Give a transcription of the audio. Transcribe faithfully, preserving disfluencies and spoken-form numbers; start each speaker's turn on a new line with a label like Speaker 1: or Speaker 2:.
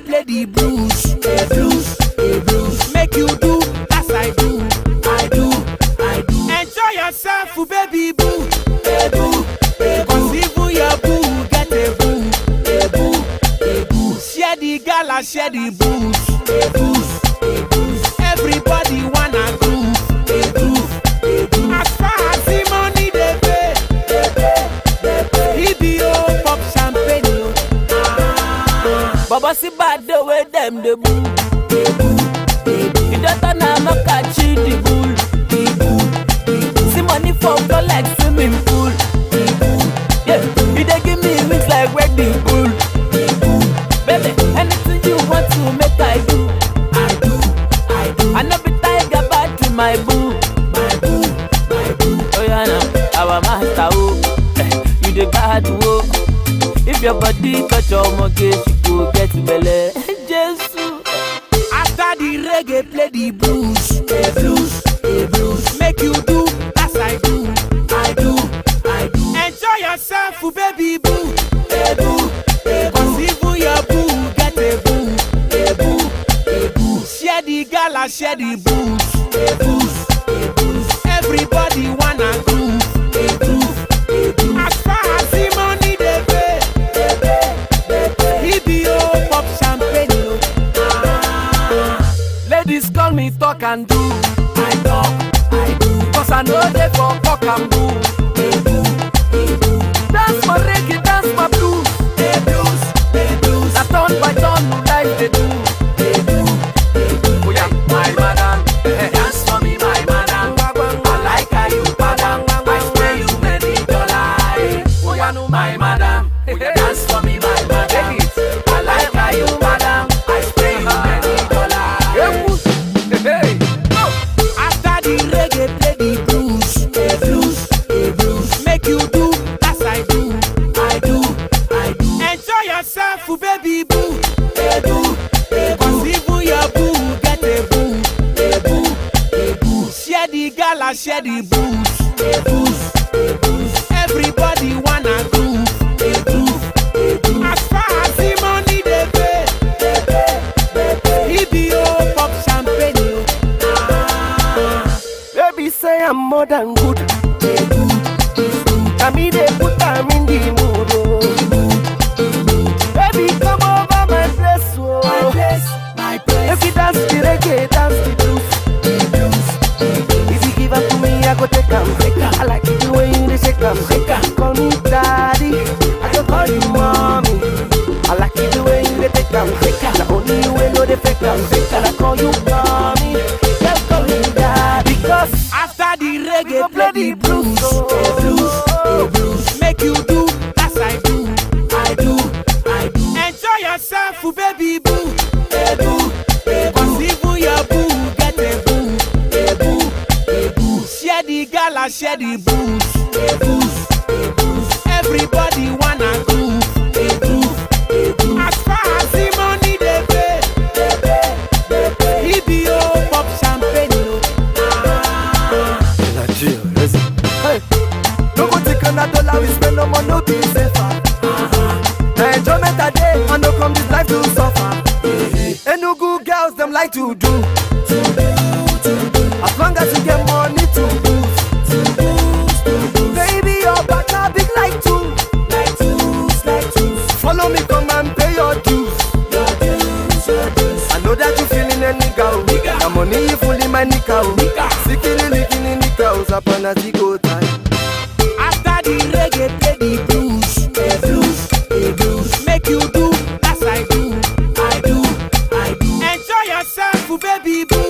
Speaker 1: play the blues, the blues, the blues. Make you do as I do, I do, I do. Enjoy yourself, baby boo, hey boo, hey boo. Cause even your boo get a boo, hey boo, hey boo. Share the gala, share the booze, hey booze, hey booze. Everybody wanna groove, hey groove, hey groove. As far as the money they pay, they pay, they pay. E B O pop champagne, yo. Ah. Baba si bad the way them the boo, they boo, they boo. You don't know I'm a catchy the bull, the bull, the bull. See money for flow like swimming pool, the bull. Yeah, you they give me wings like wedding bull, the bull. Baby, anything you want to make I do, I do, I do. I know be tiger bad to my boo, my boo, my boo. Oh yeah, now our master oh, you the bad oh. If your body touch your monkey, you go get belly. Jesus. After the reggae, play the blues, the blues, the blues. Make you do as I do, I do, I do. Enjoy yourself, baby boo, hey boo, hey boo. Cause even your boo get a boo, hey boo, hey boo. Share the gala, share the booze, hey booze, hey booze. Everybody wanna groove, hey groove, hey groove. As far as the money they pay, they pay, they pay. E B O pop champagne, yo. Ah. Ladies call me talk and do, I talk, I do. Cause I know they for talk and boo, hey boo, hey boo. Dance my reggae, dance my blues, hey blues, hey blues. I turn by turn, no like they do, hey do, hey do. Oh yeah, my madam, eh, dance for me, my madam. I like how you madam, I spray you many dollars. Oh yeah, no, my madam, oh yeah, dance for me, my madam. I like how you madam, I spray you many dollars. Hey, after the reggae, play the blues, the blues, the blues. Make you do as I do, I do, I do. Enjoy yourself, baby boo, hey boo, hey boo. Cause even your boo get a boo, hey boo, hey boo. Share the gala, share the booze, hey booze, hey booze. Everybody wanna groove, hey groove, hey groove. As far as the money they pay, they pay, they pay. E B O pop champagne, yo. Ah. Baby say I'm more than good, hey good, it's good. I mean they put time in the mood, oh. Baby come over my place, oh. My place, my place. If you dance the reggae, dance the blues, the blues, the blues. If you give up to me, I go take 'em. I like it the way you shake 'em. Call me daddy, I can call you mommy. I like it the way you take 'em. Not only you will know the fake 'em. And I call you mommy, just call me daddy. Because after the reggae, play the blues, the blues, the blues. Make you do as I do, I do, I do. Enjoy yourself, baby boo, hey boo, hey boo. Cause even your boo get a boo, hey boo, hey boo. Share the gala, share the booze, hey booze, hey booze. Everybody wanna groove, hey groove, hey groove. As far as the money they pay, they pay, they pay. E B O pop champagne, yo. Ah.
Speaker 2: Nigeria, listen. Hey, no go take another dollar, we spend no money, no be safer. The enjoyment a day, and no come this life to suffer. Ain't no good girls, them like to do. As long as you get money to boost. Baby, your back are big like two. Like two, like two. Follow me, come and pay your dues. Your dues, your dues. I know that you feeling a nigga. The money you full in my nika. Sikini, likini, nika. Upon a zigo time.
Speaker 1: After the reggae, play the blues, the blues, the blues. Make you do as I do, I do, I do. Enjoy yourself, baby boo.